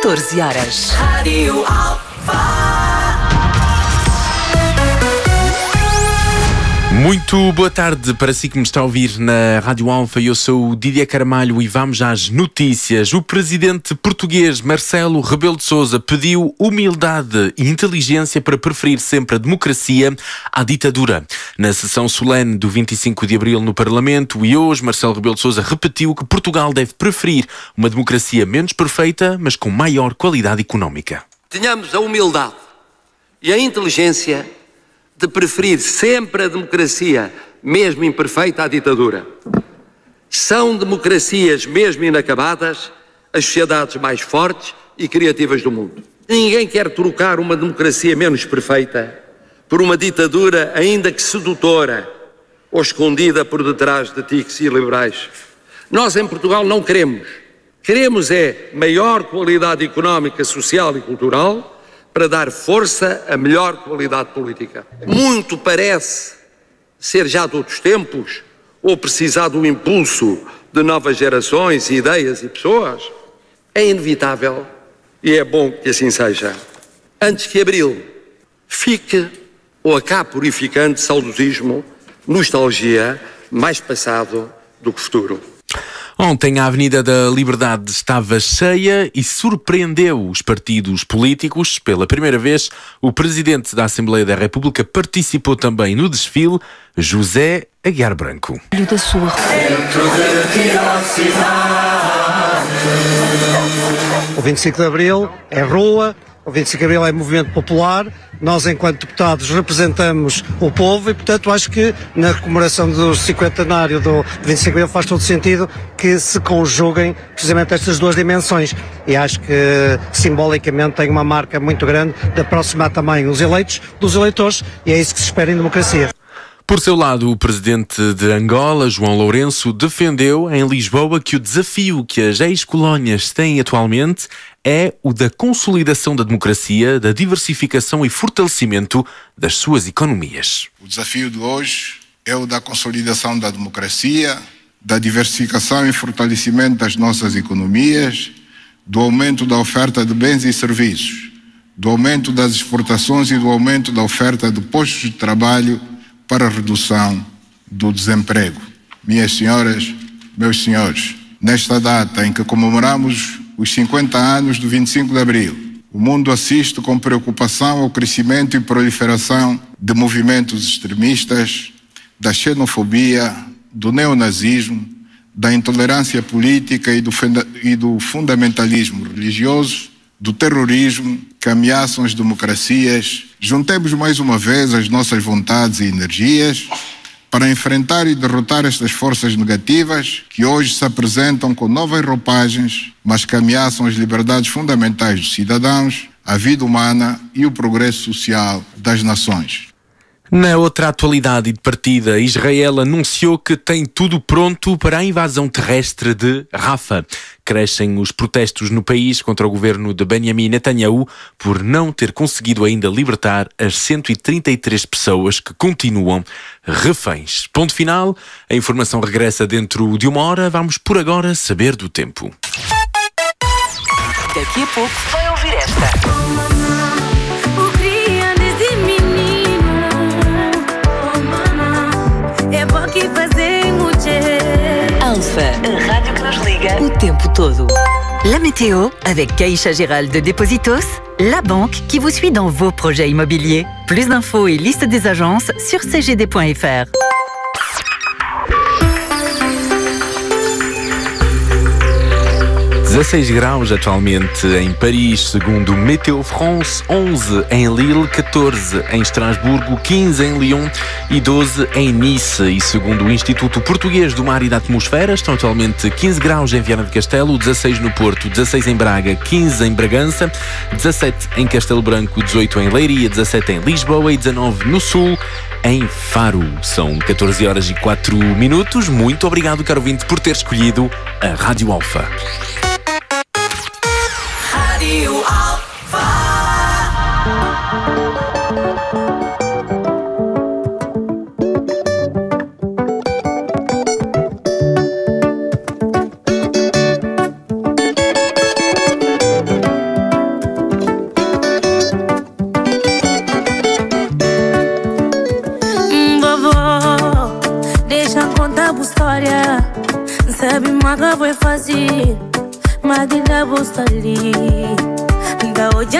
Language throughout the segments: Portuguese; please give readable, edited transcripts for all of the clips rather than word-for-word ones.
14 horas. Rádio Alfa. Muito boa tarde para si que me está a ouvir na Rádio Alfa. Eu sou o Didier Carvalho e vamos às notícias. O presidente português Marcelo Rebelo de Sousa pediu humildade e inteligência para preferir sempre a democracia à ditadura. Na sessão solene do 25 de abril no Parlamento e hoje, Marcelo Rebelo de Sousa repetiu que Portugal deve preferir uma democracia menos perfeita, mas com maior qualidade económica. Tenhamos a humildade e a inteligência de preferir sempre a democracia, mesmo imperfeita, à ditadura. São democracias, mesmo inacabadas, as sociedades mais fortes e criativas do mundo. Ninguém quer trocar uma democracia menos perfeita por uma ditadura ainda que sedutora ou escondida por detrás de tiques iliberais. Nós em Portugal não queremos. Queremos é maior qualidade económica, social e cultural para dar força a melhor qualidade política. Muito parece ser já de outros tempos ou precisar do impulso de novas gerações, ideias e pessoas. É inevitável e é bom que assim seja. Antes que abril fique ou acabe purificante saudosismo, nostalgia, mais passado do que futuro. Ontem a Avenida da Liberdade estava cheia e surpreendeu os partidos políticos. Pela primeira vez, o Presidente da Assembleia da República participou também no desfile, José Aguiar Branco. O 25 de Abril é rua, o 25 de Abril é movimento popular. Nós, enquanto deputados, representamos o povo e, portanto, acho que na comemoração do 50º do 25 de Abril faz todo sentido que se conjuguem precisamente estas duas dimensões. E acho que, simbolicamente, tem uma marca muito grande de aproximar também os eleitos dos eleitores e é isso que se espera em democracia. Por seu lado, o presidente de Angola, João Lourenço, defendeu em Lisboa que o desafio que as ex-colónias têm atualmente é o da consolidação da democracia, da diversificação e fortalecimento das suas economias. O desafio de hoje é o da consolidação da democracia, da diversificação e fortalecimento das nossas economias, do aumento da oferta de bens e serviços, do aumento das exportações e do aumento da oferta de postos de trabalho para a redução do desemprego. Minhas senhoras, meus senhores, nesta data em que comemoramos os 50 anos do 25 de Abril, o mundo assiste com preocupação ao crescimento e proliferação de movimentos extremistas, da xenofobia, do neonazismo, da intolerância política e do fundamentalismo religioso, do terrorismo que ameaçam as democracias. Juntemos mais uma vez as nossas vontades e energias para enfrentar e derrotar estas forças negativas que hoje se apresentam com novas roupagens, mas que ameaçam as liberdades fundamentais dos cidadãos, a vida humana e o progresso social das nações. Na outra atualidade e de partida, Israel anunciou que tem tudo pronto para a invasão terrestre de Rafah. Crescem os protestos no país contra o governo de Benjamin Netanyahu por não ter conseguido ainda libertar as 133 pessoas que continuam reféns. Ponto final, a informação regressa dentro de uma hora. Vamos por agora saber do tempo. Daqui a pouco vai ouvir esta. Alpha, a rádio que nos liga o tempo todo. La météo avec Caixa Géral de Dépositos, la banque qui vous suit dans vos projets immobiliers. Plus d'infos et liste des agences sur cgd.fr. 16 graus atualmente em Paris, segundo Météo France, 11 em Lille, 14 em Estrasburgo, 15 em Lyon e 12 em Nice. E segundo o Instituto Português do Mar e da Atmosfera, estão atualmente 15 graus em Viana do Castelo, 16 no Porto, 16 em Braga, 15 em Bragança, 17 em Castelo Branco, 18 em Leiria, 17 em Lisboa e 19 no Sul, em Faro. São 14 horas e 4 minutos. Muito obrigado, caro ouvinte, por ter escolhido a Rádio Alfa. Rádio Alfa.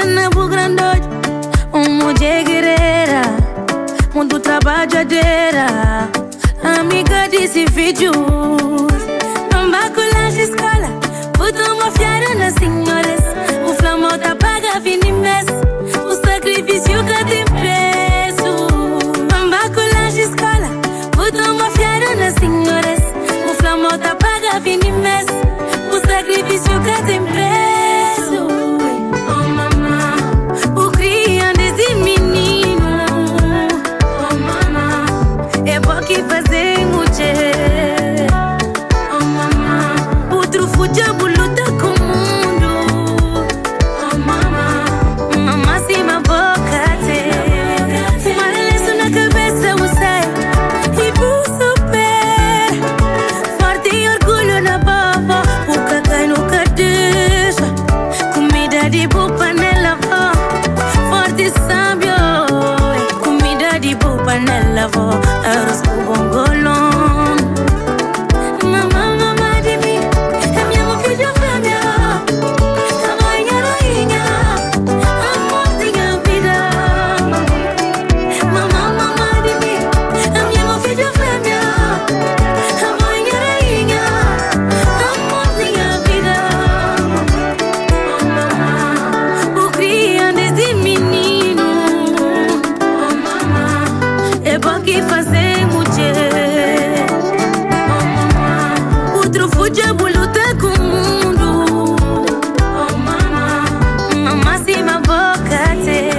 Menina por grandode, mulher guerreira, muito trabalhadeira, amiga desse vídeo. Não vai colar de escola, botou uma fiara nas senhoras. O flamão tá paga fim de mês, o sacrifício que tem preço. Não vai colar de escola, botou uma fiara nas senhoras. O flamão tá paga fim de mês, o sacrifício que tem preço. Arroz com bongolão. Mamãe de mim, é minha filha fêmea, a mãe heroína, amor minha vida. Mamãe de mim, é minha filha fêmea, a mãe heroína, amor minha vida. O cria desse menino, é bom que fazer mulher. O trufo diabo luta com o mundo. Mamãe se uma boca te.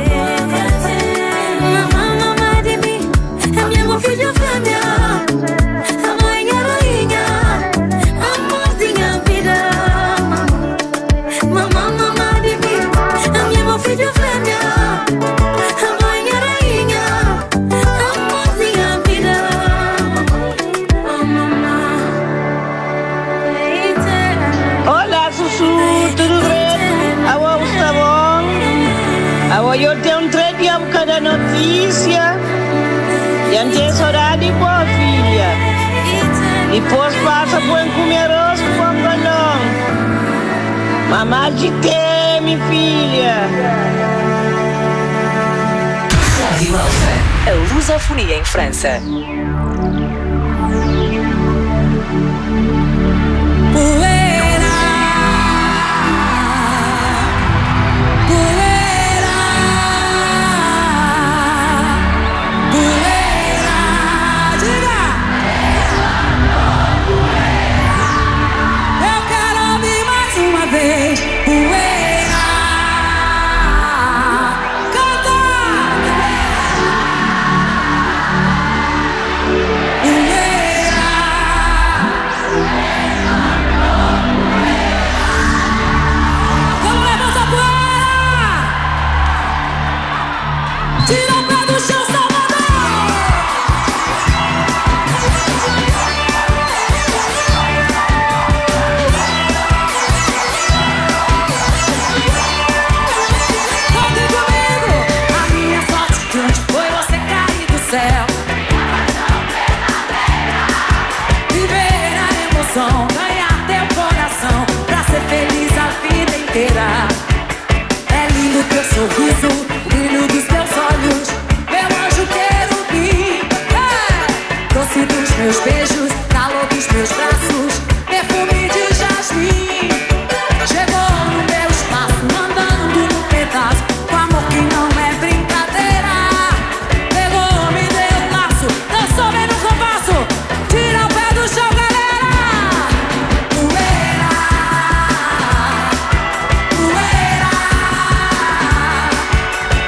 Mamãe de mim, é minha filha fêmea, a mãe heroína, amor minha vida. Mamãe de mim, é minha filha fêmea, a mãe heroína. Olá, Sussu, tudo bem? Agora está bom? Agora eu tenho um trem de época da notícia. E antes saudade boa filha. Depois passa por comer arroz com balão. Mamãe te tem, filha. Rádio Alfa, a lusofonia em França. Ganhar teu coração pra ser feliz a vida inteira. É lindo teu sorriso, brilho dos teus olhos, meu anjo querubim. Doce dos meus beijos, calor dos meus braços, perfume de jasmim. Chegou no meu espaço, andando no pedaço, com amor que não é brincadeira. Pegou, me deu um laço, dançou bem no compasso. Tira o pé do chão, galera. Poeira, poeira.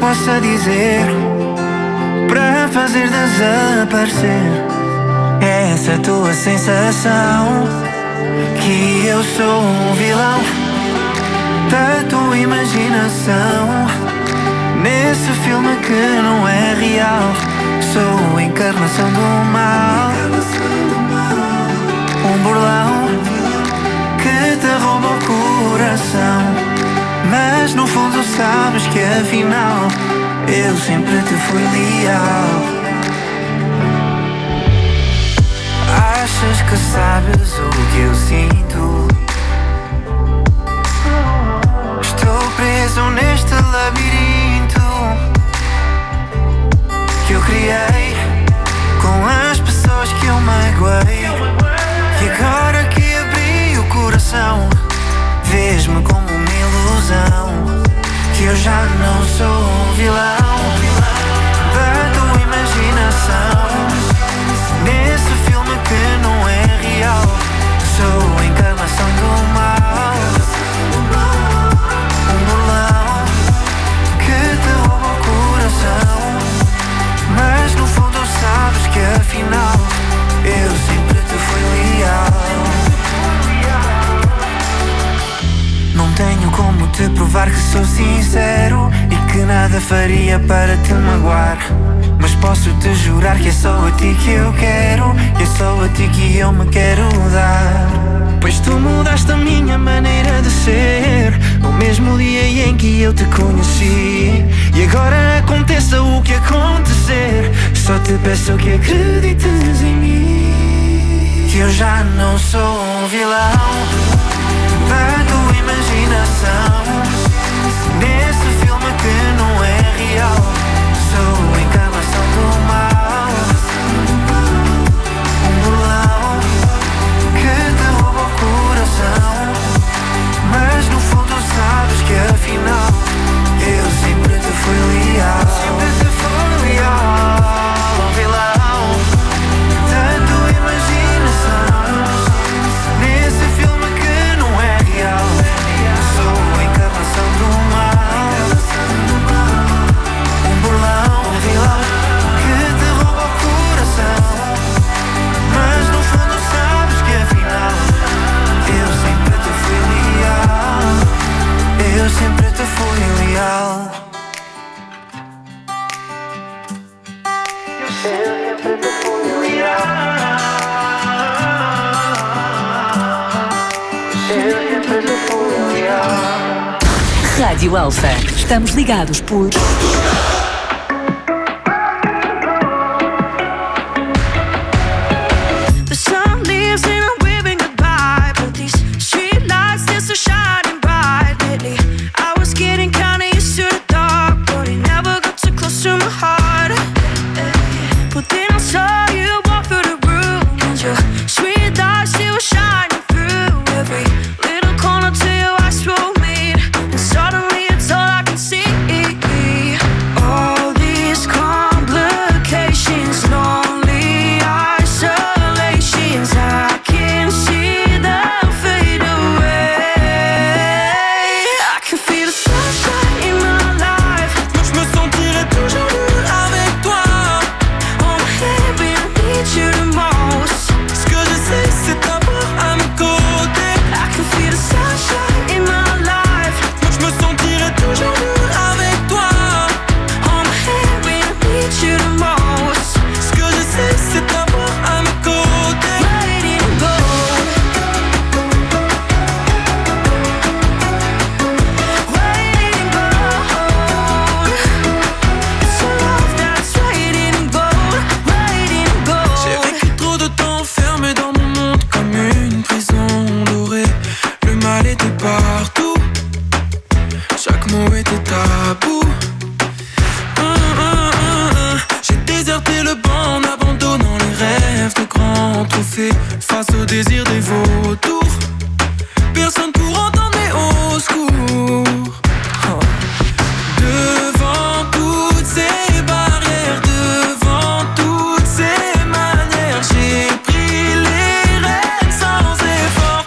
possa dizer para fazer desaparecer essa tua sensação que eu sou um vilão da tua imaginação. Nesse filme que não é real, sou a encarnação do mal, um burlão que te rouba o coração. Mas no fundo sabes que afinal eu sempre te fui leal. Achas que sabes o que eu sinto? Estou preso neste labirinto que eu criei com as pessoas que eu magoei. E agora que abri o coração, vês-me como uma ilusão, que eu já não sou um vilão da tua imaginação. Nesse filme que não é real, sou a encarnação do mal, um burlão que te rouba o coração. Mas no fundo sabes que afinal eu sempre te fui leal. Não tenho como te provar que sou sincero e que nada faria para te magoar, mas posso te jurar que é só a ti que eu quero, e é só a ti que eu me quero dar. Pois tu mudaste a minha maneira de ser no mesmo dia em que eu te conheci. E agora aconteça o que acontecer, só te peço que acredites em mim, que eu já não sou um vilão da tua imaginação. Nesse filme que não é real, sou a encarnação do mal, um burlão que te rouba o coração. Mas no fundo sabes que afinal eu sempre te fui leal. Sempre te fui leal, um vilão da tua imaginação. Nesse filme que não é real, sou a encarnação do mal, um burlão, um vilão que te rouba o coração. Mas no fundo sabes que afinal eu sempre te fui leal. Eu sempre te fui leal. Eu sempre te fui leal. Eu sempre te fui leal. Rádio Alfa. Estamos ligados por... The sun leaves and I'm waving goodbye, but these street lights, they're so shining bright lately. I was getting kinda used to the dark, but it never got too close to my heart. But then I saw you walk through the room, and your sweet lights, they were shining through every little corner till your eyes roll me, and suddenly it's all I can see. All these complications, lonely isolations, I can see them fade away. I can feel the sunshine in my life. Je me sentirai toujours mieux avec toi. On my head when I need you the most. Ce que je sais, c'est t'avoir à mes côtés. I can feel the sunshine in my life. Je me sentirai toujours mieux avec toi. On my head when I need you the most. Ce que je sais, c'est t'avoir à mes côtés. Letting go. Waiting gold. It's a love that's waiting gold. Waiting gold. J'ai vécu trop de temps enfermé dans mon monde comme une prison dorée. Le mal était partout, chaque mot était tabou. J'ai déserté le banc en abandonnant les rêves de grands trophées face au désir des vautours. Personne pour entendre mes hauts secours. Devant toutes ces barrières, devant toutes ces manières, j'ai pris les rênes sans effort.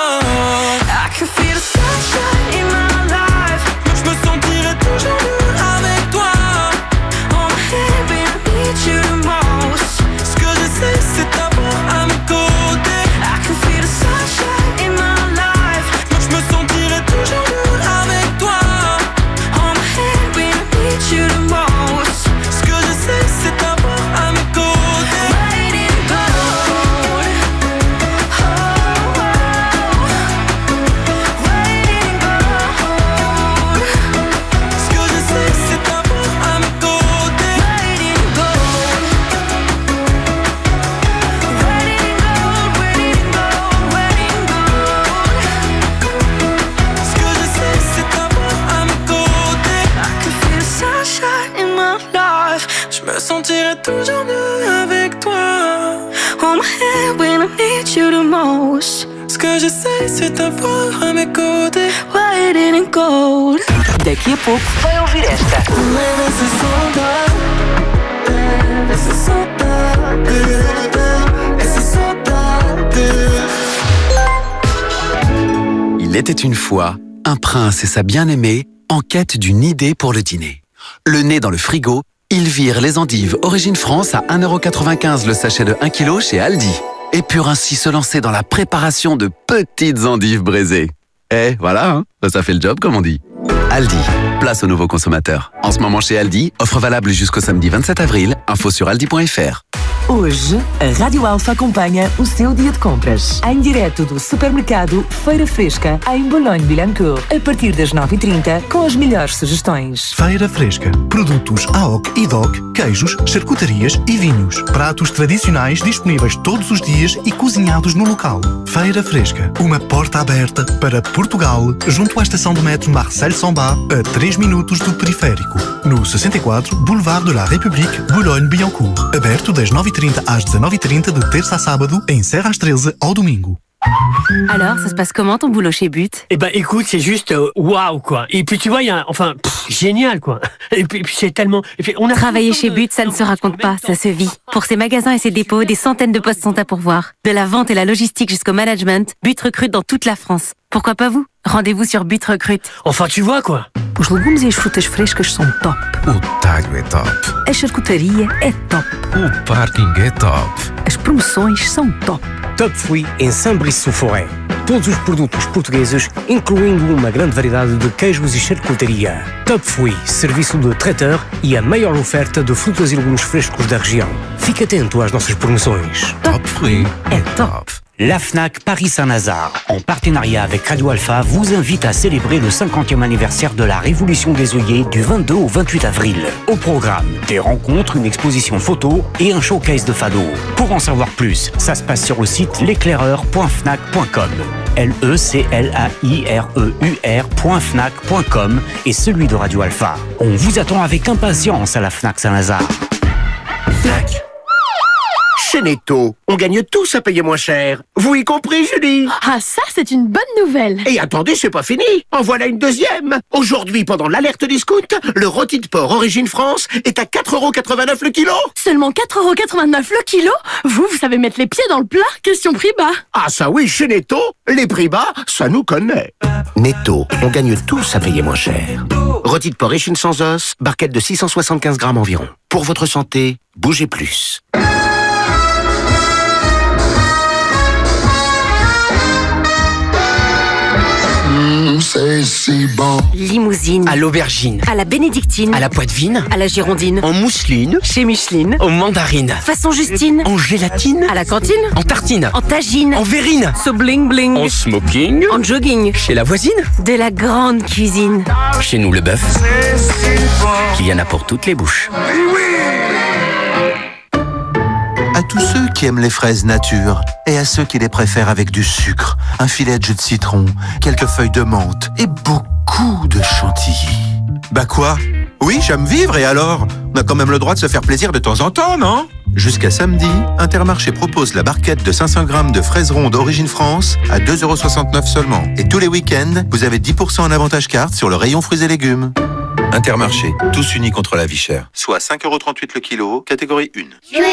I I can feel the sunshine in my life. Je me sentirai toujours mieux toujours mieux avec toi. Hold my hand when I need you the most. Ce que j'essaie, c'est d'avoir à mes côtés. Why it didn't go? Daqui a pouco vai ouvir esta. Il était une fois un prince et sa bien-aimée en quête d'une idée pour le dîner. Le nez dans le frigo, ils virent les endives Origine France à 1,95 € le sachet de 1 kg chez Aldi et purent ainsi se lancer dans la préparation de petites endives braisées. Et voilà, hein, ça fait le job comme on dit. Aldi, place aux nouveaux consommateurs. En ce moment chez Aldi, offre valable jusqu'au samedi 27 avril, info sur aldi.fr. Hoje, a Rádio Alfa acompanha o seu dia de compras. Em direto do supermercado Feira Fresca, em Boulogne-Billancourt. A partir das 9h30, com as melhores sugestões. Feira Fresca. Produtos AOC e DOC, queijos, charcutarias e vinhos. Pratos tradicionais disponíveis todos os dias e cozinhados no local. Feira Fresca. Uma porta aberta para Portugal, junto à estação do metro Marcel Samba, a 3 minutos do periférico. No 64, Boulevard de la République, Boulogne-Billancourt. Aberto das 9h30 às 19h30 de terça a sábado, encerra às 13 ao domingo. Alors, ça se passe comment ton boulot chez But? Eh ben, écoute, c'est juste waouh, quoi. Et puis, tu vois, il y a génial, quoi. Et puis c'est tellement... Et puis, on a Travailler chez But, ça ne se raconte pas, ça se vit. Pour ses magasins et ses dépôts, des centaines de postes sont à pourvoir. De la vente et la logistique jusqu'au management, But recrute dans toute la France. Pourquoi pas vous? Rendez-vous sur But Recrute. Enfin, tu vois, quoi. Os legumes e as frutas frescas são top. O talho é top. A charcutaria é top. O parking é top. As promoções são top. Top Fruit em Saint-Brice-sous-Forêt. Todos os produtos portugueses, incluindo uma grande variedade de queijos e charcutaria. Top Fruit, serviço de traiteur e a maior oferta de frutas e legumes frescos da região. Fique atento às nossas promoções. Top Fruit é top. La FNAC Paris-Saint-Lazare, en partenariat avec Radio Alpha, vous invite à célébrer le 50e anniversaire de la Révolution des œillets du 22 au 28 avril. Au programme, des rencontres, une exposition photo et un showcase de fado. Pour en savoir plus, ça se passe sur le site l'éclaireur.fnac.com. LECLAIREUR.fnac.com et celui de Radio Alpha. On vous attend avec impatience à la FNAC Saint-Lazare. FNAC. Chez Netto, on gagne tous à payer moins cher. Vous y compris, Julie? Ah, ça, c'est une bonne nouvelle. Et attendez, c'est pas fini. En voilà une deuxième. Aujourd'hui, pendant l'alerte discount, le rôti de porc Origine France est à 4,89 € le kilo. Seulement 4,89 € le kilo? Vous savez mettre les pieds dans le plat? Question prix bas. Ah ça oui, chez Netto, les prix bas, ça nous connaît. Netto, on gagne tous à payer moins cher. Rôti de porc échine sans os, barquette de 675 grammes environ. Pour votre santé, bougez plus. C'est si bon. Limousine. À l'aubergine. À la bénédictine. À la poitevine. À la girondine. En mousseline. Chez Micheline. Aux mandarines. Façon Justine. En gélatine. À la cantine. En tartine. En tagine. En verrine. So bling bling. En smoking. En jogging. Chez la voisine. De la grande cuisine. Chez nous, le bœuf. Il y en a pour toutes les bouches. À tous ceux qui aiment les fraises nature et à ceux qui les préfèrent avec du sucre, un filet de jus de citron, quelques feuilles de menthe et beaucoup de chantilly. Bah quoi? Oui, j'aime vivre et alors? On a quand même le droit de se faire plaisir de temps en temps, non? Jusqu'à samedi, Intermarché propose la barquette de 500 grammes de fraises rondes Origine France à 2,69 € seulement. Et tous les week-ends, vous avez 10% en avantage carte sur le rayon fruits et légumes. Intermarché, tous unis contre la vie chère. Soit 5,38 € le kilo, catégorie 1.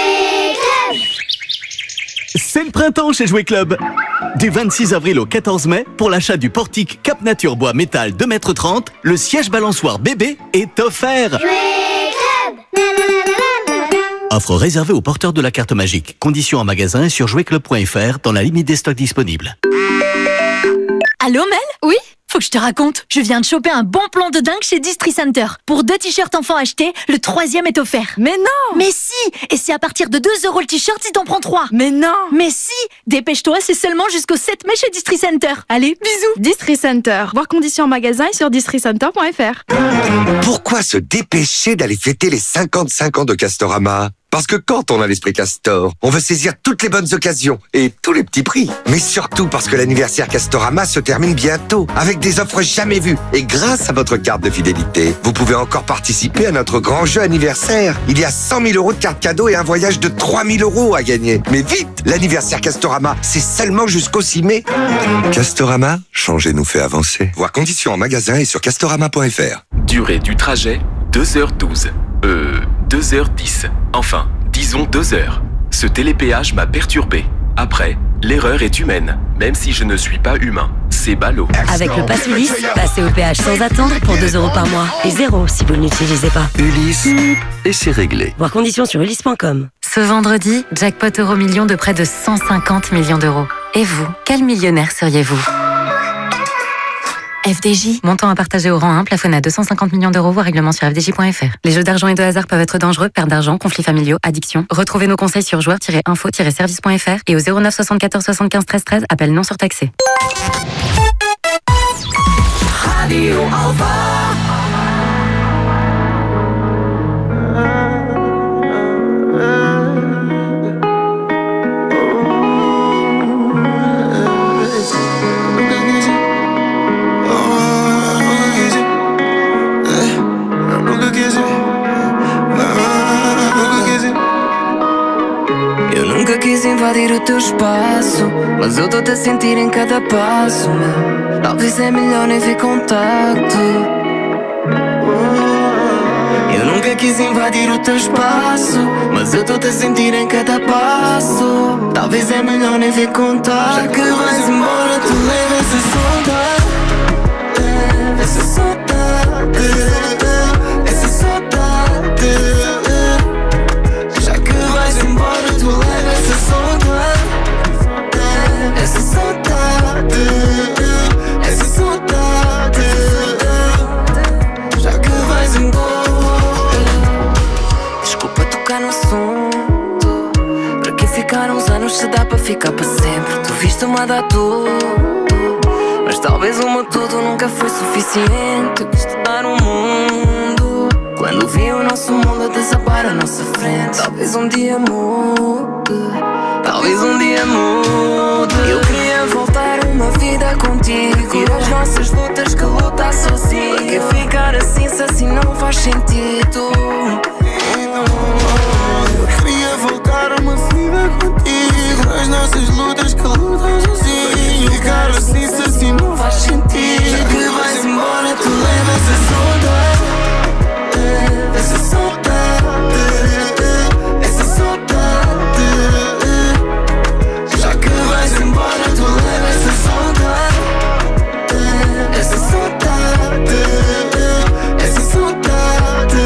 C'est le printemps chez Jouet Club. Du 26 avril au 14 mai, pour l'achat du portique Cap Nature Bois Métal 2,30 m, le siège balançoire bébé est offert. Jouet Club. Offre réservée aux porteurs de la carte magique. Conditions en magasin et sur jouetclub.fr dans la limite des stocks disponibles. Allô Mel? Oui? Faut que je te raconte, je viens de choper un bon plan de dingue chez Distri Center. Pour 2 t-shirts enfants achetés, le 3e est offert. Mais non! Mais si! Et c'est à partir de 2 € le t-shirt si t'en prends 3. Mais non! Mais si! Dépêche-toi, c'est seulement jusqu'au 7 mai chez Distri Center. Allez, bisous! Distri Center. Voir conditions en magasin et sur districenter.fr. Pourquoi se dépêcher d'aller fêter les 55 ans de Castorama? Parce que quand on a l'esprit Castor, on veut saisir toutes les bonnes occasions et tous les petits prix. Mais surtout parce que l'anniversaire Castorama se termine bientôt avec des offres jamais vues. Et grâce à votre carte de fidélité, vous pouvez encore participer à notre grand jeu anniversaire. Il y a 100 000 € de cartes cadeaux et un voyage de 3 000 € à gagner. Mais vite, l'anniversaire Castorama, c'est seulement jusqu'au 6 mai. Castorama, changer nous fait avancer. Voir conditions en magasin et sur castorama.fr. Durée du trajet, 2h12. 2h10. Enfin, disons 2 heures. Ce télépéage m'a perturbé. Après, l'erreur est humaine, même si je ne suis pas humain. C'est ballot. Avec le Pass Ulysse, passez au péage sans attendre pour 2 € par mois. Et 0 si vous ne l'utilisez pas. Ulysse, et c'est réglé. Voir conditions sur ulysse.com. Ce vendredi, jackpot Euro-Million de près de 150 millions d'euros. Et vous, quel millionnaire seriez-vous ? FDJ. Montant à partager au rang 1, plafonné à 250 millions d'euros, voire règlement sur fdj.fr. Les jeux d'argent et de hasard peuvent être dangereux, perte d'argent, conflits familiaux, addiction. Retrouvez nos conseils sur joueurs-info-service.fr et au 09 74 75 13 13, appel non surtaxé. Radio Alpha. Eu nunca quis invadir o teu espaço, mas eu tô-te a sentir em cada passo, meu. Talvez é melhor nem ver contacto. Eu nunca quis invadir o teu espaço, mas eu tô-te a sentir em cada passo. Talvez é melhor nem ver contato. Já que vais embora, tu leva essa saudade, essa saudade, essa saudade. Já que vais embora, tu leva essa saudade, essa saudade, essa saudade. Já que vais embora. Desculpa tocar no assunto. Para que ficar uns anos se dá para ficar para sempre? Tu viste-me a dar tudo, mas talvez uma tudo nunca foi suficiente. Quis-te dar um mundo quando vi o nosso mundo a desabar à nossa frente. Talvez um dia mude, talvez um dia mude. Eu queria voltar uma vida contigo, ir as nossas lutas que lutar sozinho. Para que ficar assim se assim não faz sentido? Eu queria voltar uma vida contigo, as nossas lutas que lutar sozinho. Para que ficar assim se assim não faz sentido? Já que vais embora, tu levas a saudade, essa saudade, essa saudade. Já que vais embora, tu levas essa saudade, essa saudade, essa saudade.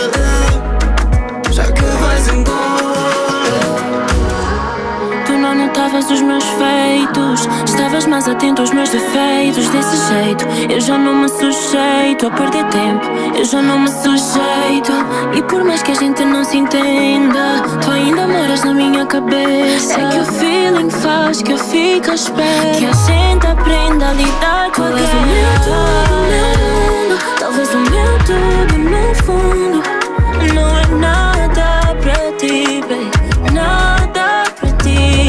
Já que vais embora. Tu não notavas os meus feitos, estavas mais atento aos meus defeitos. Desse jeito, eu já não me sujeito a perder tempo, eu já não me sujeito. E por mais que a gente não se entenda, tu ainda moras na minha cabeça. É que o feeling faz que eu fique à espera que a gente aprenda a lidar com a guerra. Talvez o meu tudo, meu mundo, talvez o meu tudo no fundo não é nada pra ti, baby, nada pra ti.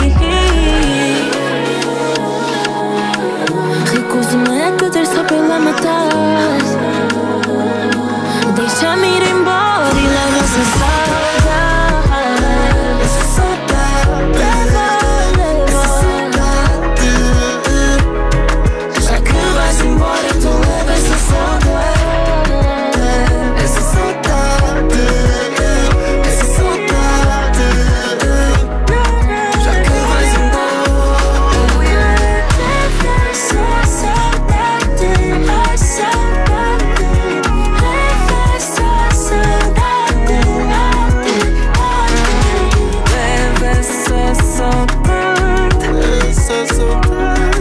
Recuso-me a te ter só pela metade. Deixa-me ir embora e leva essa saudade, essa saudade, leva, essa saudade. Já que vais embora, tu leva essa saudade, essa saudade, essa saudade. Já que vais embora, leva essa saudade, a saudade. Leva essa saudade, leva essa saudade, essa saudade.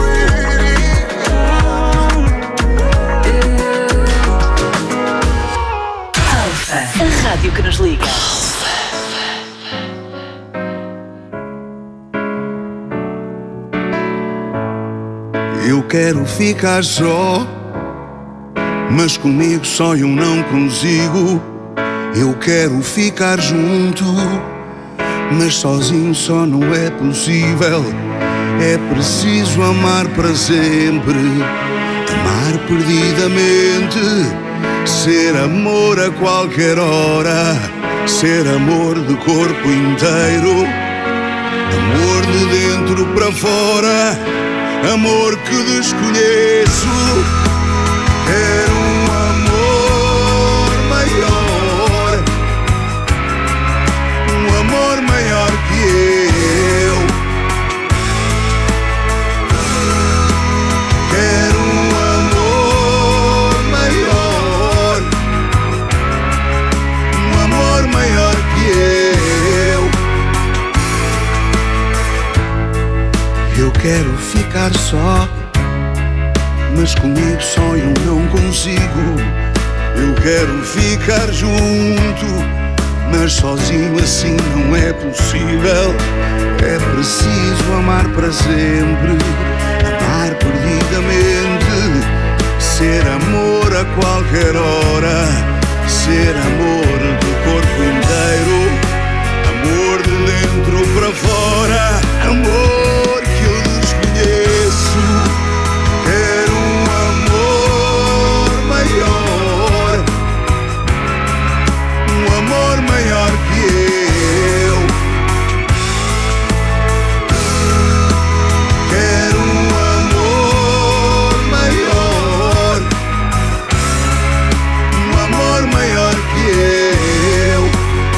A rádio que nos liga. Eu quero ficar só, mas comigo só eu não consigo. Eu quero ficar junto, mas sozinho só não é possível. É preciso amar para sempre, amar perdidamente, ser amor a qualquer hora, ser amor de corpo inteiro, amor de dentro para fora, amor que desconheço. Quero um amor maior, um amor maior que eu. Quero um amor maior, um amor maior que eu. Eu quero ficar só, mas comigo só eu não consigo. Eu quero ficar junto, mas sozinho assim não é possível. É preciso amar para sempre, amar perdidamente, ser amor a qualquer hora, ser amor do corpo inteiro, amor de dentro para fora, amor que eu desconheço. Quero um amor maior, um amor maior que eu. Quero um amor maior, um amor maior que eu.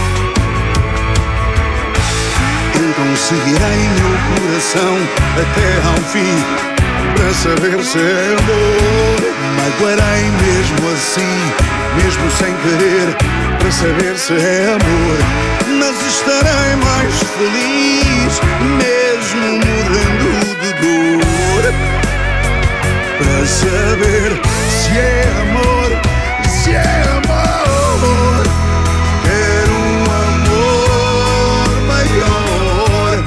Então seguirei meu coração até ao fim, para saber se é amor. Magoarei mesmo assim, mesmo sem querer, para saber se é amor. Mas estarei mais feliz, mesmo morrendo de dor, para saber se é amor, se é amor. Quero um amor maior,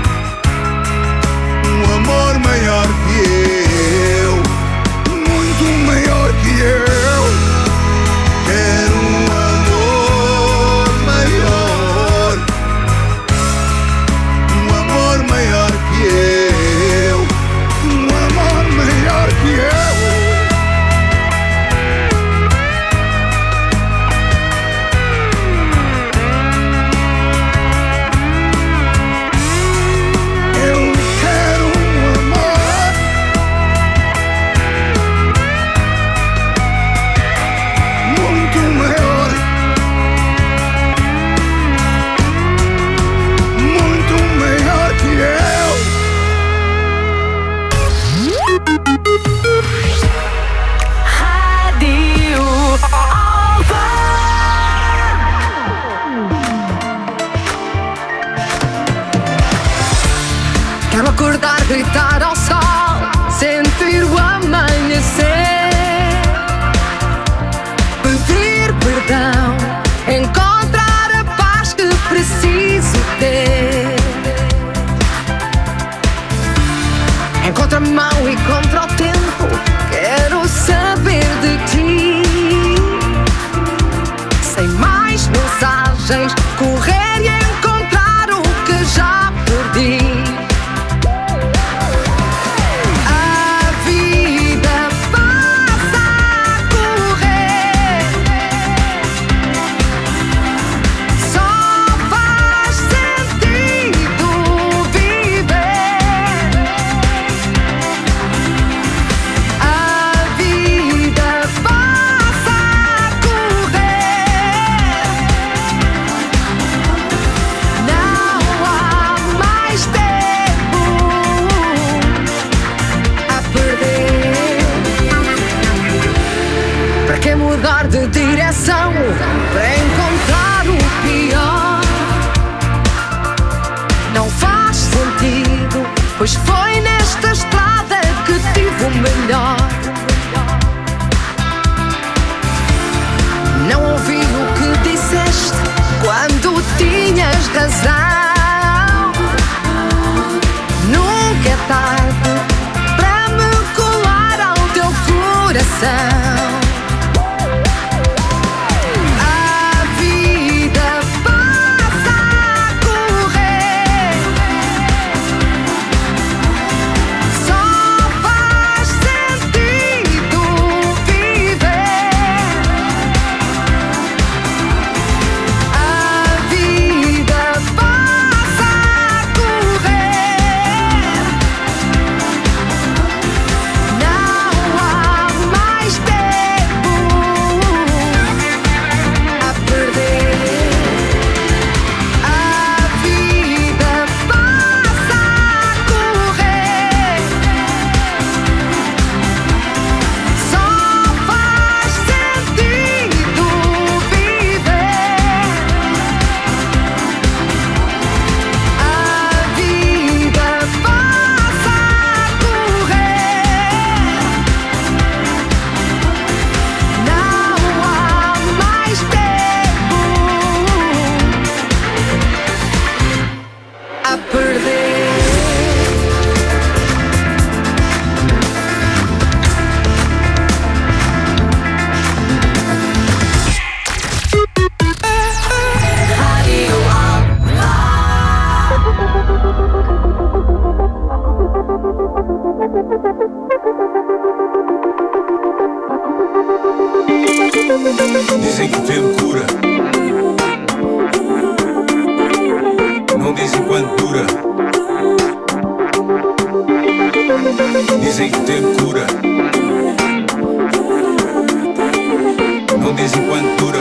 um amor maior que eu, muito maior que eu. Quero um amor maior, um amor maior que eu, um amor maior que eu. Quero acordar, gritar ao sol, sentir o amanhecer, pedir perdão, encontrar a paz que preciso ter. Em contramão e contra o tempo, quero saber de ti. Sem mais mensagens, correr e encontrar o que já perdi. Mudar de direção para encontrar o pior não faz sentido, pois foi nesta estrada que tive o melhor. Não ouvi o que disseste quando tinhas razão. Nunca é tarde para me colar ao teu coração. A vida Dizem que o tempo cura, não dizem quanto dura.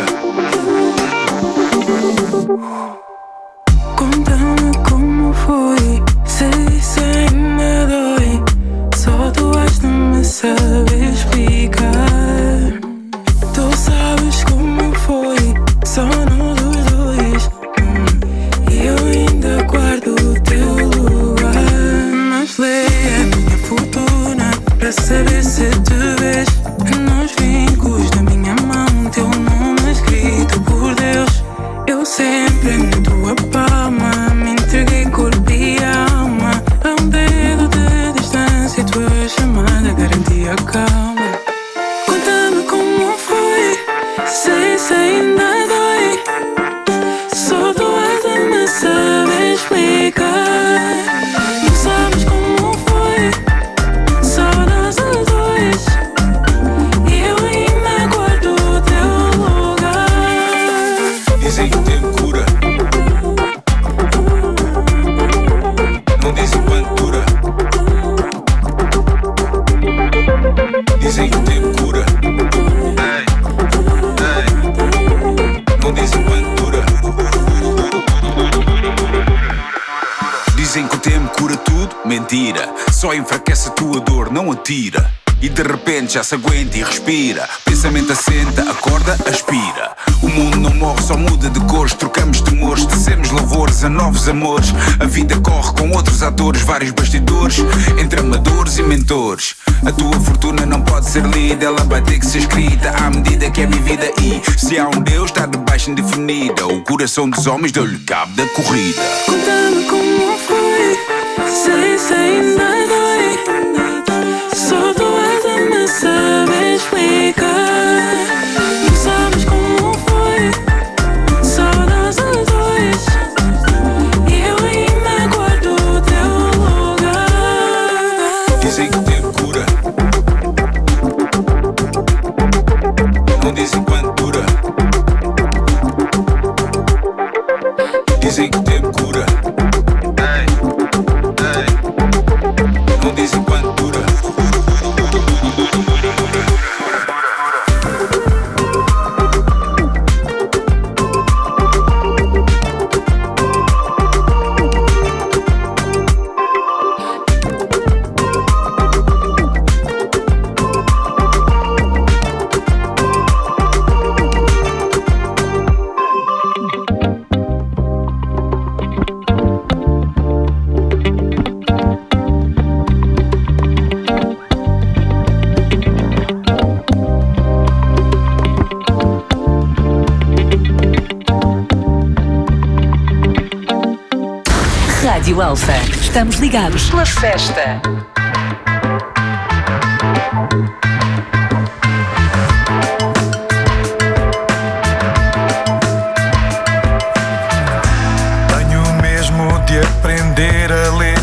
Conta-me como foi, sei se ainda dói. Só tu has de me saber explicar. Tu sabes como foi, só nós os dois. E eu ainda guardo o teu lugar. Mas leia a minha fortuna pra saber se te vês nos vincos da minha mão. Teu nome escrito por Deus. Eu sempre na tua palma me entreguei corpo e alma. A um dedo de distância tua chamada garantia calma. Conta-me como foi, sei se ainda dói. Só tu has de me saber explicar. Não sabes como foi, só nós os dois. E eu ainda guardo o teu lugar. Dizem que o tempo cura, não dizem quanto dura. Dizem que o tempo cura, não dizem quanto dura. Dizem que o tempo cura tudo, mentira. Só enfraquece a tua dor, não atira. E de repente já se aguenta e respira. Pensamento assenta, acorda, aspira. O mundo não morre, só muda de cores. Trocamos temores, tecemos louvores a novos amores. A vida corre com outros atores, vários bastidores, entre amadores e mentores. A tua fortuna não pode ser lida, ela vai ter que ser escrita à medida que é vivida. E se há um Deus, está debaixo indefinida. O coração dos homens deu-lhe cabo da corrida. Conta-me como foi, sei se ainda dói. Só tu has de me saber explicar. Não sabes como foi, só nós os dois. E eu ainda guardo o teu lugar. Dizem que o tempo cura, não dizem quanto dura. Dizem que o tempo cura, não dizem quanto dura. Rádio Alfa. Estamos ligados pela festa. Tenho mesmo de aprender a ler.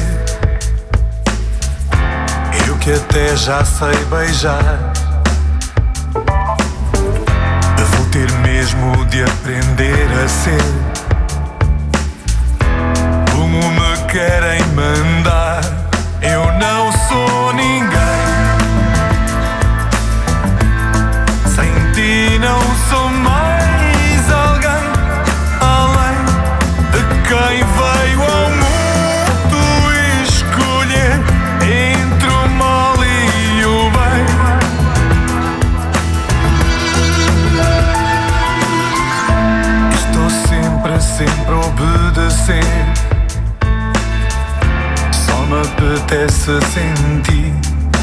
Eu que até já sei beijar. Vou ter mesmo de aprender a ser como me querem mandar. Eu não sou ninguém. Sem ti não sou mais alguém. Além de quem veio ao mundo escolher entre o mal e o bem. Estou sempre a obedecer. Me apetece sentir.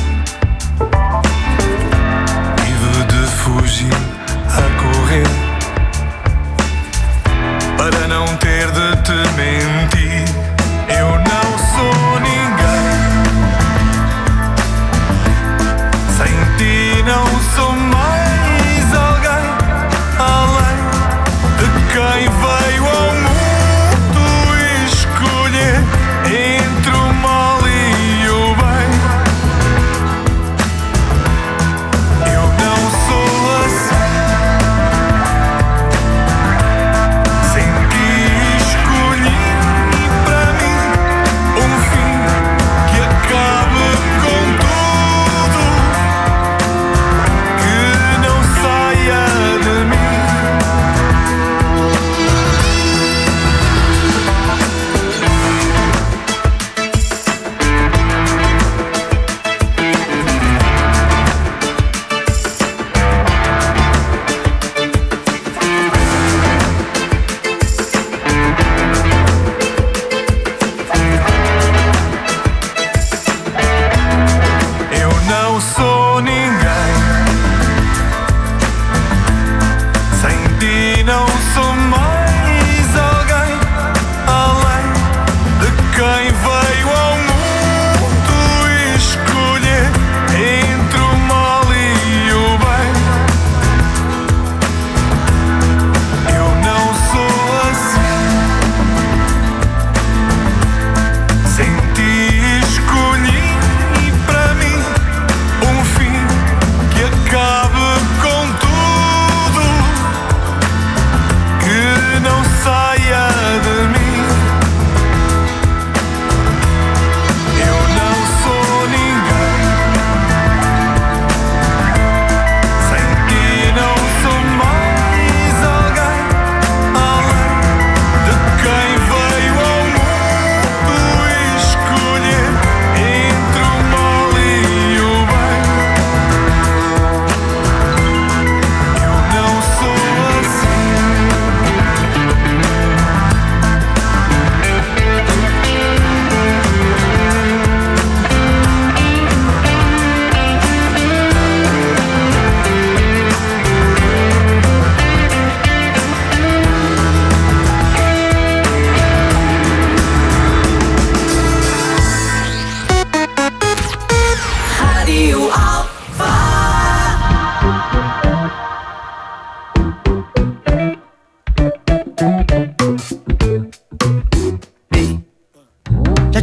Vivo de fugir a correr para não ter de te mentir. Eu não sou ninguém. Sem ti não sou mais alguém. Além de quem veio ao mundo escolher entre o mal e o bem.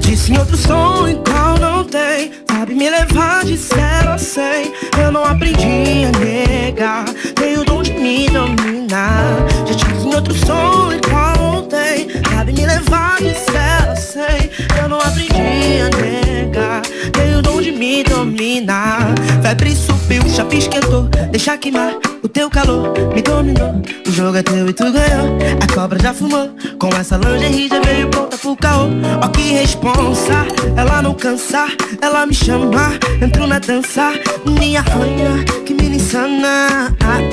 disse em outro som igual não tem. Sabe me levar de 0 a 100. Eu não aprendi a negar, tenho o dom de me dominar. Já disse em outro som igual não tem. Sabe me levar de 0 a 100. Eu não aprendi a negar, tenho o dom de me dominar. Febre subiu, chapa esquentou, deixa queimar. O teu calor me dominou, o jogo é teu e tu ganhou. A cobra já fumou, com essa lingerie já veio pronta pro caô. Ó que responsa, ela não cansa, ela me chama, entro na dança. Minha rainha, que menina insana.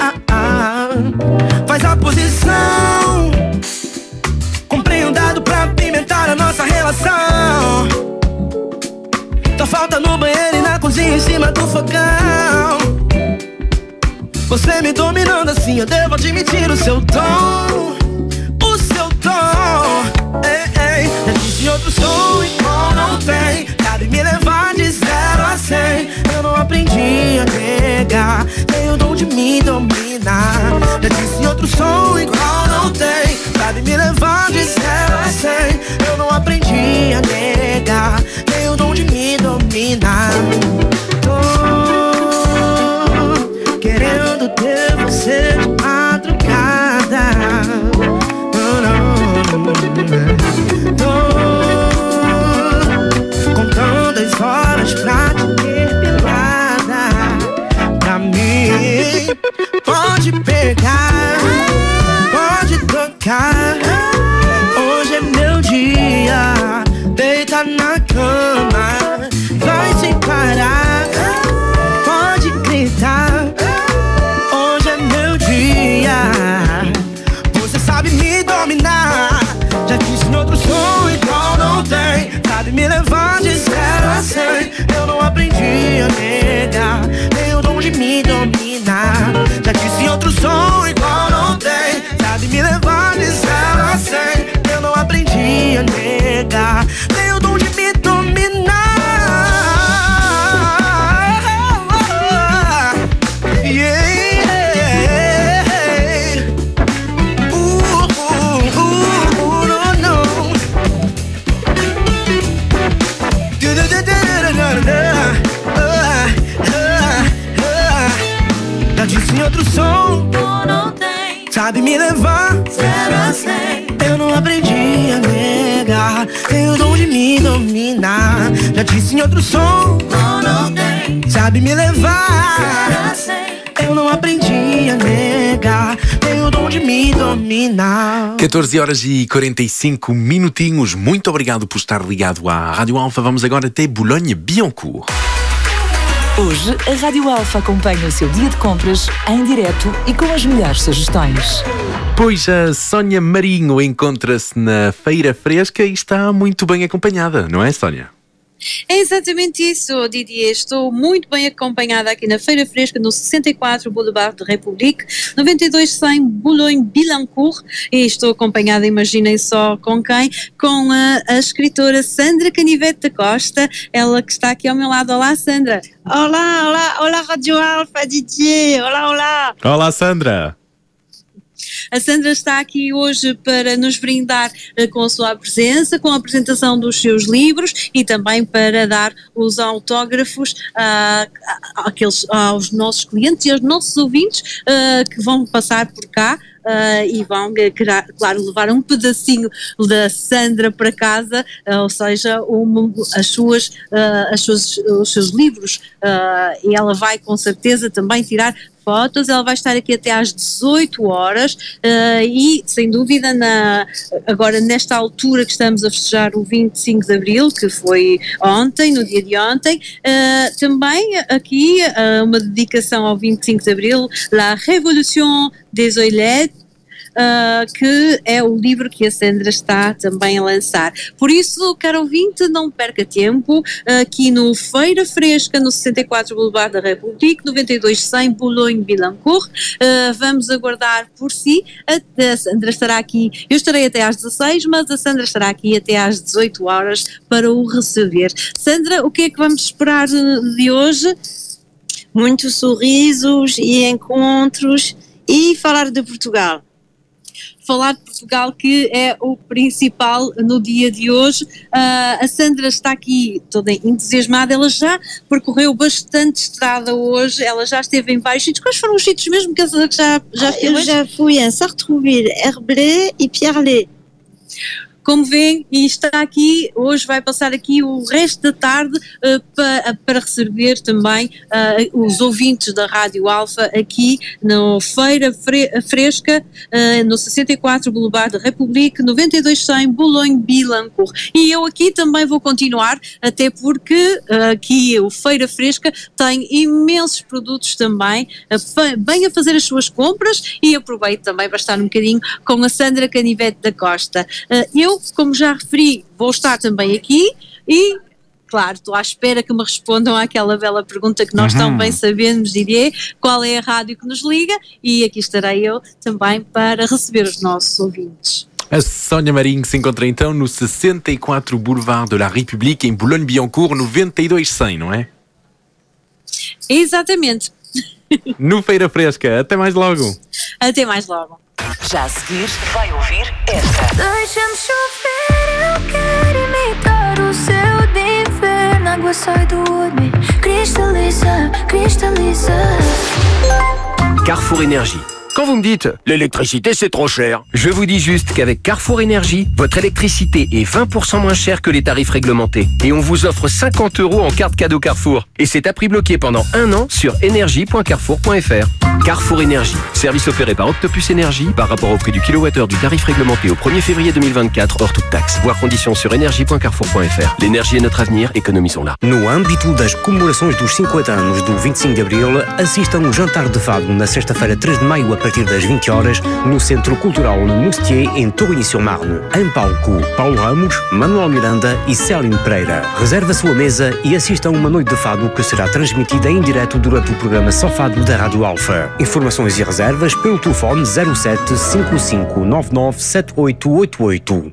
Faz a posição, comprei um dado pra apimentar a nossa relação. Só falta no banheiro e na cozinha em cima do fogão. Você me dominando assim, eu devo admitir o seu tom. O seu tom. Ei, ei. Já disse outro som igual não tem. Sabe me levar de 0 a 100. Eu não aprendi a negar, tenho o dom de me dominar. Já disse outro som igual não tem. Sabe me levar de 0 a 100. Eu não aprendi a negar, tenho o dom de me dominar. Querendo ter você de madrugada. Tô contando as horas pra te ter pelada. Pra mim, pode pegar, pode tocar. Hoje é meu dia, deita na cama, vai sem parar, pode gritar. Você sabe me dominar. Já disse em outro som igual não tem. Sabe me levar de 0 a 100. Eu não aprendi a negar, tenho o dom de me dominar. Já disse em outro som igual não tem. Sabe me levar de 0 a 100. Eu não aprendi a negar, tenho o dom de me dominar. Yeah. Já disse em outro som, não tem. Sabe me levar 0 a 100. Eu não aprendi a negar, tenho o dom de me dominar. Já disse em outro som, não tem. Sabe me levar 0 a 100. Eu não aprendi a negar, tenho o dom de me dominar. 14 horas e 45 minutinhos. Muito obrigado por estar ligado à Rádio Alfa. Vamos agora até Boulogne-Billancourt. Hoje, a Rádio Alfa acompanha o seu dia de compras em direto e com as melhores sugestões. Pois a Sónia Marinho encontra-se na Feira Fresca e está muito bem acompanhada, não é, Sónia? É exatamente isso, Didier. Estou muito bem acompanhada aqui na Feira Fresca, no 64 Boulevard de République, 9200 Boulogne-Billancourt, e estou acompanhada, imaginem só com quem? Com a escritora Sandra Canivete da Costa, ela que está aqui ao meu lado. Olá, Sandra. Olá, Rádio Alfa, Didier. Olá. Olá, Sandra. A Sandra está aqui hoje para nos brindar com a sua presença, com a apresentação dos seus livros e também para dar os autógrafos aos nossos clientes e aos nossos ouvintes que vão passar por cá. E vão, claro, levar um pedacinho da Sandra para casa, ou seja, os seus livros, e ela vai com certeza também tirar fotos. Ela vai estar aqui até às 18 horas e, sem dúvida, agora nesta altura que estamos a festejar o 25 de Abril, que foi ontem, no dia de ontem, também aqui uma dedicação ao 25 de Abril, La Révolution des Oilettes, que é o livro que a Sandra está também a lançar. Por isso, caro ouvinte, não perca tempo, aqui no Feira Fresca, no 64 Boulevard da République, 9200 Boulogne-Billancourt. Vamos aguardar por si. A Sandra estará aqui, eu estarei até às 16, mas a Sandra estará aqui até às 18 horas para o receber. Sandra, o que é que vamos esperar de hoje? Muitos sorrisos e encontros e falar de Portugal. falar de Portugal, que é o principal no dia de hoje. A Sandra está aqui toda entusiasmada, ela já percorreu bastante estrada hoje, ela já esteve em vários sítios. Quais foram os sítios mesmo que a Sandra já esteve? Eu já fui em Sartrouville, Herblay e Pierrelet. Como veem, e está aqui, hoje vai passar aqui o resto da tarde para receber também os ouvintes da Rádio Alfa aqui no Feira Fresca, no 64 Boulevard da République, 9200 Boulogne-Billancourt. E eu aqui também vou continuar, até porque aqui o Feira Fresca tem imensos produtos também. Venha fazer as suas compras e aproveito também para estar um bocadinho com a Sandra Canivete da Costa. Eu, como já referi, vou estar também aqui e, claro, estou à espera que me respondam àquela bela pergunta que nós tão bem sabemos, Didier, qual é a rádio que nos liga, e aqui estarei eu também para receber os nossos ouvintes. A Sónia Marinho se encontra então no 64 Boulevard de la République, em Boulogne-Billancourt, 9200, não é? Exatamente. No Feira Fresca. Até mais logo. Até mais logo. Já a seguir vai ouvir esta. Deixa-me chover, eu quero imitar o céu de inverno. A água sai do olho, cristaliza, cristaliza. Carrefour Énergie. Quand vous me dites « l'électricité c'est trop cher », je vous dis juste qu'avec Carrefour Énergie, votre électricité est 20% moins chère que les tarifs réglementés. Et on vous offre 50 € en carte cadeau Carrefour. Et c'est à prix bloqué pendant 1 an sur énergie.carrefour.fr. Carrefour Énergie, service opéré par Octopus Énergie par rapport au prix du kilowattheure du tarif réglementé au 1er février 2024 hors toute taxe. Voir conditions sur énergie.carrefour.fr. L'énergie est notre avenir, économisons-la. No âmbito das comemorações dos 50 anos do 25 de Abril, assistam o Jantar de Fado na sexta-feira 3 de maio a partir das 20 horas no Centro Cultural Moustier em Torigny-sur-Marne. Em palco, Paulo Ramos, Manuel Miranda e Céline Pereira. Reserve a sua mesa e assista a uma noite de fado que será transmitida em direto durante o programa Só Fado da Rádio Alfa. Informações e reservas pelo telefone 07 5599 7888.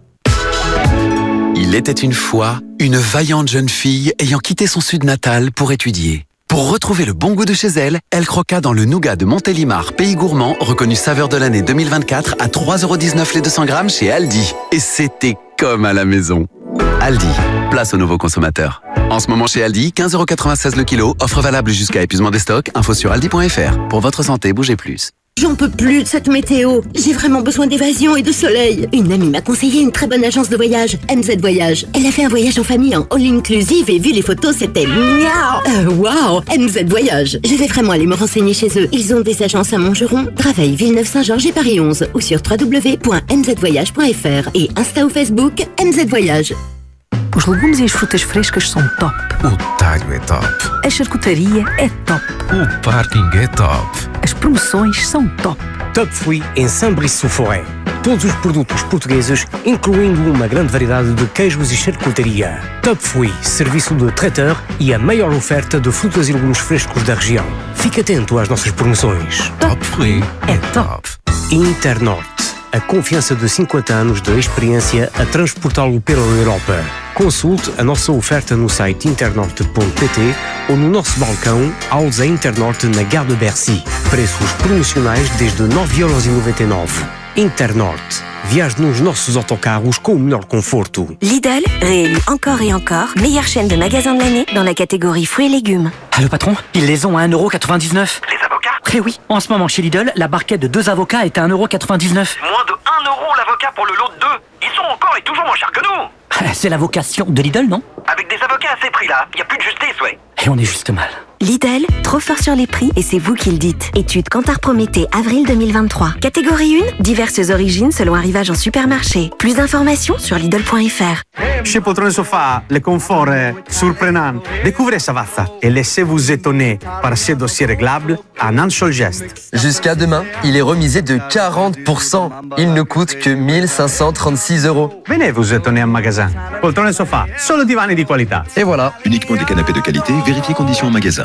Il était une fois une vaillante jeune fille ayant quitté son sud natal pour étudier. Pour retrouver le bon goût de chez elle, elle croqua dans le nougat de Montélimar, pays gourmand, reconnu saveur de l'année 2024 à 3,19 € les 200 grammes chez Aldi. Et c'était comme à la maison. Aldi, place aux nouveaux consommateurs. En ce moment chez Aldi, 15,96 € le kilo, offre valable jusqu'à épuisement des stocks, info sur aldi.fr. Pour votre santé, bougez plus. J'en peux plus de cette météo. J'ai vraiment besoin d'évasion et de soleil. Une amie m'a conseillé une très bonne agence de voyage, MZ Voyage. Elle a fait un voyage en famille en all-inclusive et vu les photos, c'était miaou. Waouh, MZ Voyage. Je vais vraiment aller me renseigner chez eux. Ils ont des agences à Montgeron, Draveil, Villeneuve-Saint-Georges et Paris 11 ou sur www.mzvoyage.fr et Insta ou Facebook MZ Voyage. Os legumes e as frutas frescas são top. O talho é top. A charcutaria é top. O parking é top. As promoções são top. Top Fruit em Saint-Brice-sous-Forêt. Todos os produtos portugueses, incluindo uma grande variedade de queijos e charcutaria. Top Fruit, serviço de traiteur e a maior oferta de frutas e legumes frescos da região. Fique atento às nossas promoções. Top Fruit é top. Internorte, a confiança de 50 anos de experiência a transportá-lo pela Europa. Consulte a nossa oferta no site internorte.pt ou no nosso balcão Alza Internorte na Gare de Bercy. Preços promocionais desde 9,99 €. Internorte. Viaje nos nossos autocarros com o melhor conforto. Lidl, réélu encore et encore, meilleure chaîne de magasins de l'année dans la catégorie fruits et légumes. Allô patron, ils les ont à 1,99 €. Les avocats ? Eh oui, en ce moment chez Lidl, la barquette de 2 avocats est à 1,99 €. Moins de 1 € l'avocat pour le lot de 2. Ils sont encore et toujours moins chers que nous. C'est la vocation de Lidl, non? Avec des avocats à ces prix-là, il n'y a plus de justice, ouais. Et on est juste mal. Lidl, trop fort sur les prix et c'est vous qui le dites. Étude Kantar Prométhée, avril 2023. Catégorie 1, diverses origines selon arrivage en supermarché. Plus d'informations sur Lidl.fr. Chez Poltrone Sofa, le confort est surprenant. Découvrez Savazza et laissez-vous étonner par ces dossiers réglables en un seul geste. Jusqu'à demain, il est remisé de 40%. Il ne coûte que 1536 €. Venez vous étonner en magasin. Poltrone Sofa, solo divani di qualità. Et voilà. Uniquement des canapés de qualité, vérifiez conditions en magasin.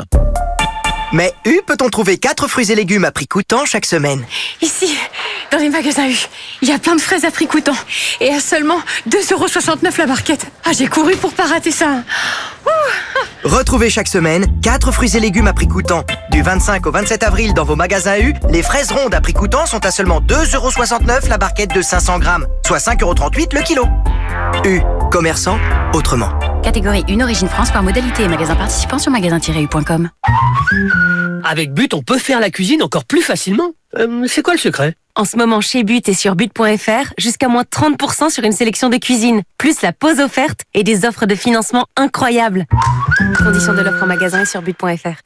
Mais U peut-on trouver 4 fruits et légumes à prix coûtant chaque semaine? Ici, dans les magasins U, il y a plein de fraises à prix coûtant. Et à seulement 2,69 € la barquette. Ah, j'ai couru pour pas rater ça. Ouh. Retrouvez chaque semaine 4 fruits et légumes à prix coûtant. Du 25 au 27 avril dans vos magasins U, les fraises rondes à prix coûtant sont à seulement 2,69€ la barquette de 500 grammes, soit 5,38€ le kilo. U, commerçant autrement. Catégorie 1, origine France par modalité et magasin participant sur magasin-u.com. Avec But, on peut faire la cuisine encore plus facilement. C'est quoi le secret ? En ce moment, chez But et sur but.fr, jusqu'à moins 30% sur une sélection de cuisine, plus la pause offerte et des offres de financement incroyables. Conditions de l'offre en magasin et sur but.fr.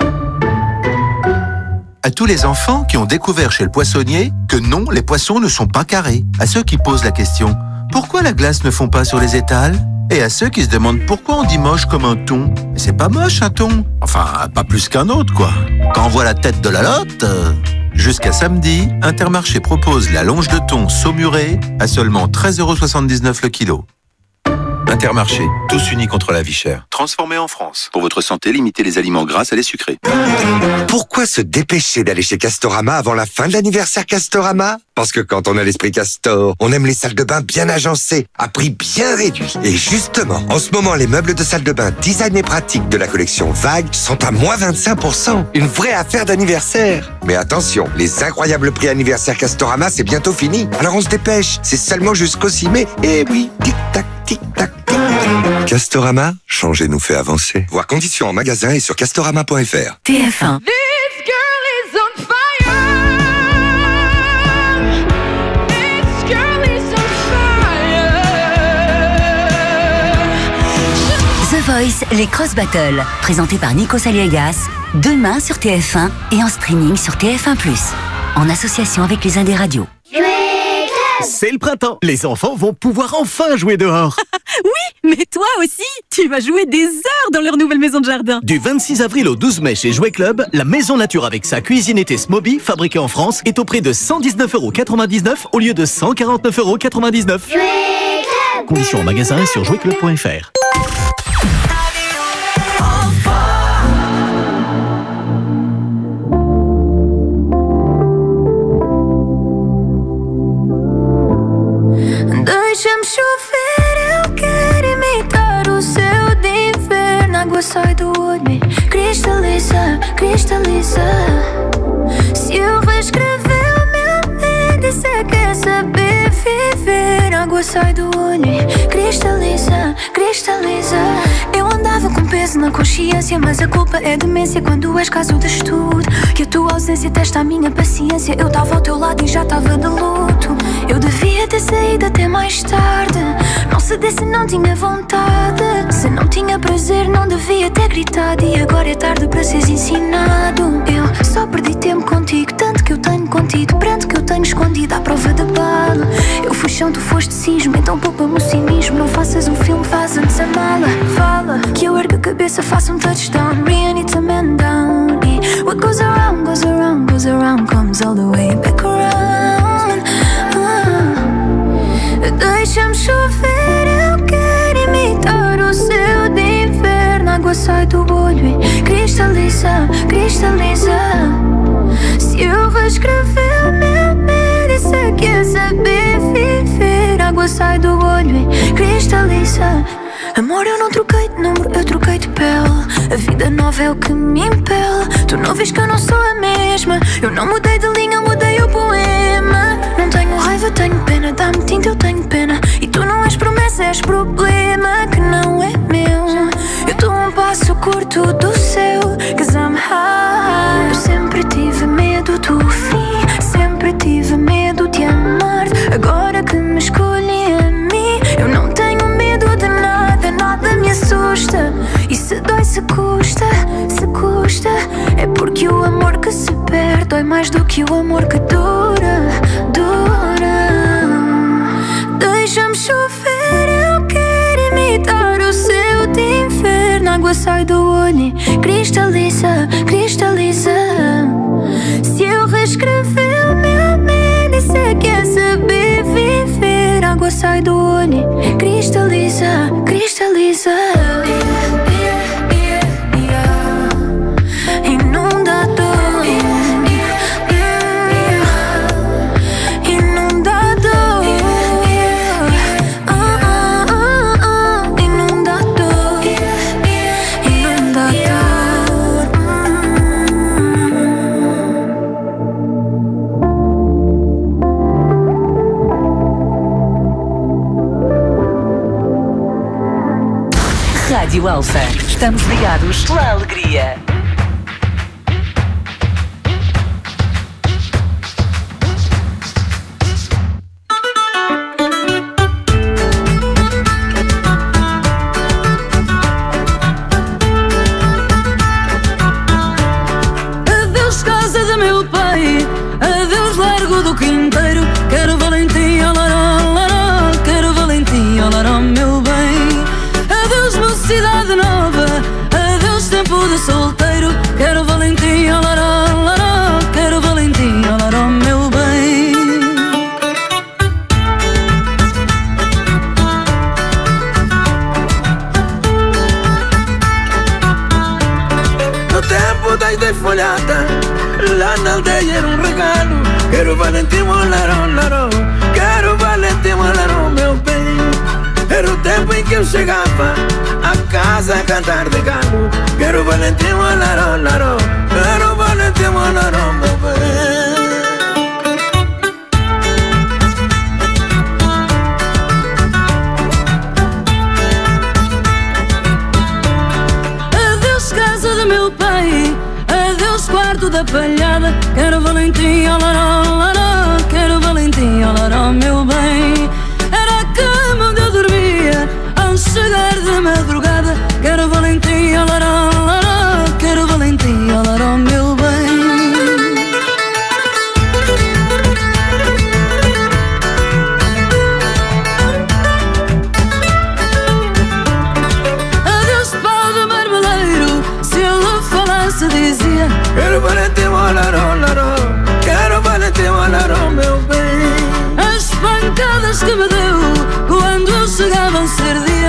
À tous les enfants qui ont découvert chez le poissonnier que non, les poissons ne sont pas carrés. À ceux qui posent la question, pourquoi la glace ne fond pas sur les étals ? Et à ceux qui se demandent pourquoi on dit moche comme un thon. C'est pas moche un thon. Enfin, pas plus qu'un autre, quoi. Quand on voit la tête de la lotte... Jusqu'à samedi, Intermarché propose la longe de thon saumurée à seulement 13,79€ le kilo. Intermarché, tous unis contre la vie chère. Transformé en France. Pour votre santé, limitez les aliments gras et les sucrés. Pourquoi se dépêcher d'aller chez Castorama avant la fin de l'anniversaire Castorama ? Parce que quand on a l'esprit Castor, on aime les salles de bain bien agencées, à prix bien réduit. Et justement, en ce moment, les meubles de salle de bain design et pratique de la collection Vague sont à moins 25%. Une vraie affaire d'anniversaire. Mais attention, les incroyables prix anniversaire Castorama, c'est bientôt fini. Alors on se dépêche, c'est seulement jusqu'au 6 mai. Et oui, tic-tac, tic-tac. Castorama, changer nous fait avancer. Voir conditions en magasin et sur castorama.fr. TF1. This girl is on fire. This girl is on fire. The Voice, les Cross Battles, présenté par Nico Saliegas, demain sur TF1 et en streaming sur TF1+, en association avec les Indés Radio. C'est le printemps, les enfants vont pouvoir enfin jouer dehors. Oui, mais toi aussi, tu vas jouer des heures dans leur nouvelle maison de jardin. Du 26 avril au 12 mai chez Jouet Club, la maison nature avec sa cuisine été Smoby, fabriquée en France, est au prix de 119,99€ au lieu de 149,99€. Conditions en magasin et sur jouetclub.fr. Deixa-me chover, eu quero imitar o céu de inverno. A água sai do olho e cristaliza, cristaliza. Se eu reescrever o meu índice, quer saber viver. A água sai do olho e cristaliza, cristaliza. Eu andava com peso na consciência, mas a culpa é demência quando és caso de estudo. Que a tua ausência testa a minha paciência. Eu tava ao teu lado e já tava de luto. Eu devia ter saído até mais tarde. Não cedesse, não tinha vontade. Se não tinha prazer, não devia ter gritado. E agora é tarde para seres ensinado. Eu só perdi tempo contigo, tanto que eu tenho contido, pranto que eu tenho escondido à prova de bala. Eu fui chão, tu foste cismo, então poupa-me o cinismo. Não faças um filme, faz antes a mala. Fala, que eu ergo a cabeça, faço um touchdown. Rian, it's a man down. E what goes around, goes around, goes around, comes all the way back around. Deixa-me chover, eu quero imitar o céu de inverno. A água sai do olho e cristaliza, cristaliza. Se eu reescrever o meu índice, quer saber viver. A água sai do olho e cristaliza. Amor, eu não troquei de número, eu troquei de pele. A vida nova é o que me impele. Tu não vês que eu não sou a mesma. Eu não mudei de linha, eu mudei o poema. Não tenho raiva, tenho pena. Dá-me tinta, eu tenho pena. E tu não és promessa, és problema que não é meu. Eu tô um passo curto do céu, 'cause I'm high. Eu sempre tive medo do fim, sempre tive medo de amar. Agora que me escolhi a mim, eu não tenho medo de nada, nada me assusta. E se dói, se custa, é porque o amor que se perde dói mais do que o amor que dura, dura. Deixa-me chover, eu quero imitar o céu de inverno. A água sai do olho e cristaliza, cristaliza. Se eu reescrever o meu índice, quer saber viver. A água sai do olho e cristaliza, cristaliza. Rádio Alfa. Estamos ligados pela alegria. Adeus casa de meu pai, adeus largo do Quinteiro. Quero Valentim, olaró, olaró. Quero Valentim, olaró, meu bem. Adeus mocidade nova, adeus tempo de solteiro. Quero Valentim, olaró, olaró. Quero Valentim, olaró, meu bem. No tempo das desfolhadas, lá na aldeia era um regalo. Quero Valentim, olaró, olaró. Quero Valentim, olaró, meu bem. Era o tempo em que eu chegava a casa a cantar de galo. Quero Valentim, olaró, olaró. Quero Valentim, olaró, meu bem. Adeus casa de meu pai, adeus quarto da palhada. Quero Valentim, olaró, olaró. Quero Valentim, olaró, meu bem. Era a cama onde eu dormia ao chegar de madrugada. Quero Valentim, olaró, olaró. Quero Valentim, olaró, meu bem. Adeus pau de marmeleiro, se ele falasse dizia: Quero Valentim, olaró, olaró. Quero Valentim, olaró, meu bem. As pancadas que me deu quando eu chegava ao ser dia.